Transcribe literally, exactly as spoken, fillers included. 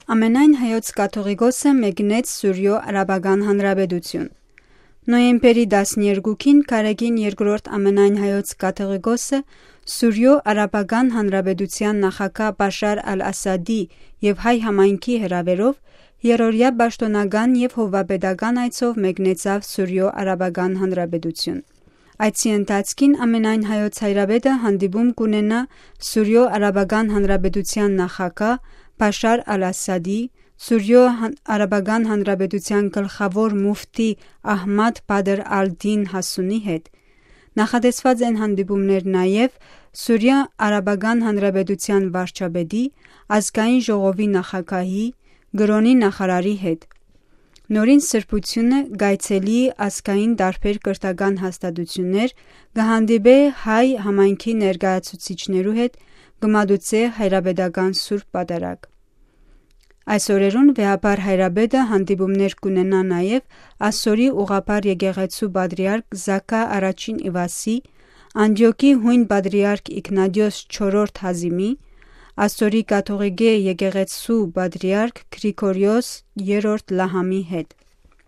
Ամենայն հայոց կաթողիկոսը մեկնեց Սուրյո Արաբական Հանրապետություն։ Նոյեմբերի տասներկուին Գարեգին երկրորդ ամենայն հայոց կաթողիկոսը Սուրյո Արաբական Հանրապետության նախագահ Բաշար ալ-Ասադի և հայ համայնքի հրավերով երրորդյա պաշտոնական և հովվապետական այցով մեկնեցավ Սուրյո Արաբական Հանրապետություն։ Այցի ընթացքին ամենայն հայոց հայրապետը հանդիպում կունենա Սուրյո Արաբական Հանրապետության նախագահ Բաշար ալ-Ասադի, Սուրյո Արաբական Հանրապետության գլխավոր մուֆտի Ահմադ Բադր ալ-Դին Հասունի հետ։ Նախատեսված են հանդիպումներ նաև Սուրյո Արաբական Հանրապետության վարչապետի, ազգային ժողովի նախագահի, գրոնի նախարարի հետ։ Նորին սրբությունը գայցելի ազգային տարբեր կրթական հաստատություններ կհանդիպե հայ համայնքի ներկայացուցիչներու հետ, կմատուցե հայրապետական սուրբ պատարագ։ Այս օրերուն վեհապար հայրապետը հանդիպումներ կունենա նաև Ասորի ուղղափառ եկեղեցու պատրիարք Զաքա առաջին Իվասի, Անդիոքի հույն պատրիարք Իգնատիոս չորրորդ Հազիմի, Ասորի կաթողիկե եկեղեցու պատրիարք Գրիգորիոս երրորդ Լահամի հետ։